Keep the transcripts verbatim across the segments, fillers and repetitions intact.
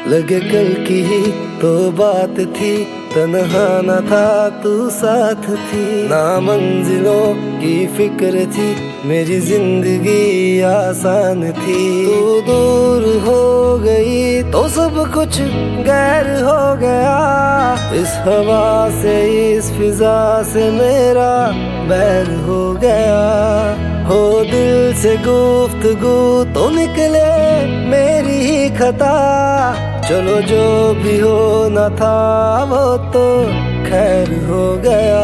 लगे कल की ही तो बात थी, तन्हा न था तू साथ थी। ना मंजिलों की फिक्र थी, मेरी जिंदगी आसान थी। तू दूर हो गई तो सब कुछ गैर हो गया, इस हवा से इस फिजा से मेरा बैर हो गया। हो दिल से गुफ्तगू तो निकले मेरी ही खता, चलो जो भी हो ना था वो तो खैर हो गया।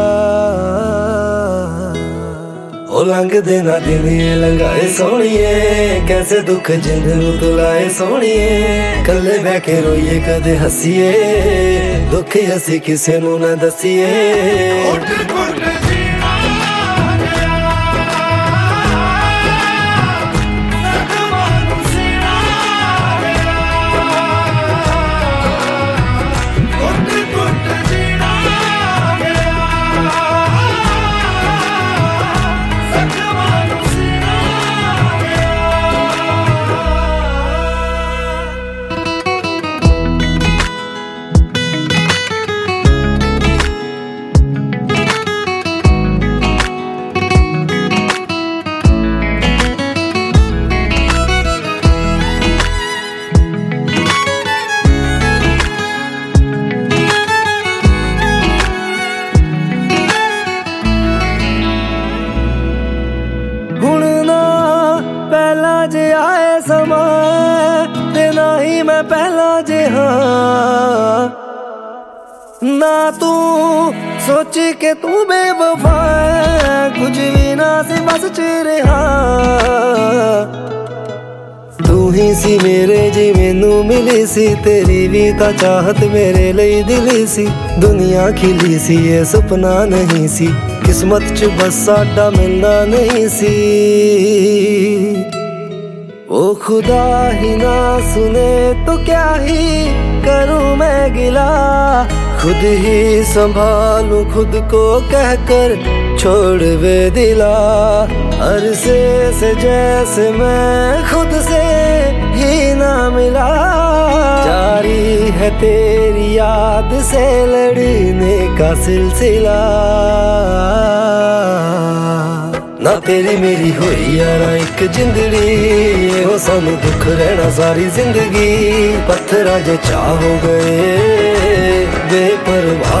ओ लंघ देना दिन ये लंघाए सोनिए, कैसे दुख जिंद नू तुलाए सोनिए। कल्ले बह के रोइए कदे हसीए, दुख हसी किसे नू ना दसीए। पहला जे आए समा ते ना ही मैं पहला जे हाँ, ना तू सोची के तू बेवफा है, कुछ भी ना सी बस चेहरे हाँ। तू ही सी मेरे जी मैनू मिली सी, तेरी भी ता चाहत मेरे लिए दिली सी। दुनिया खिली सी ये सपना नहीं सी, किस्मत च बस साडा मिलना नहीं सी। ओ खुदा ही ना सुने तो क्या ही करूं मैं गिला, खुद ही संभालूं खुद को कहकर छोड़ वे दिला। अरसे से जैसे मैं खुद से ही ना मिला, जारी है तेरी याद से लड़ने का सिलसिला। ना तेरी मेरी होई यारा एक जिंदड़ी, हो सानू दुख रहना सारी जिंदगी। पत्थर जे चाह हो गए बेपरवाह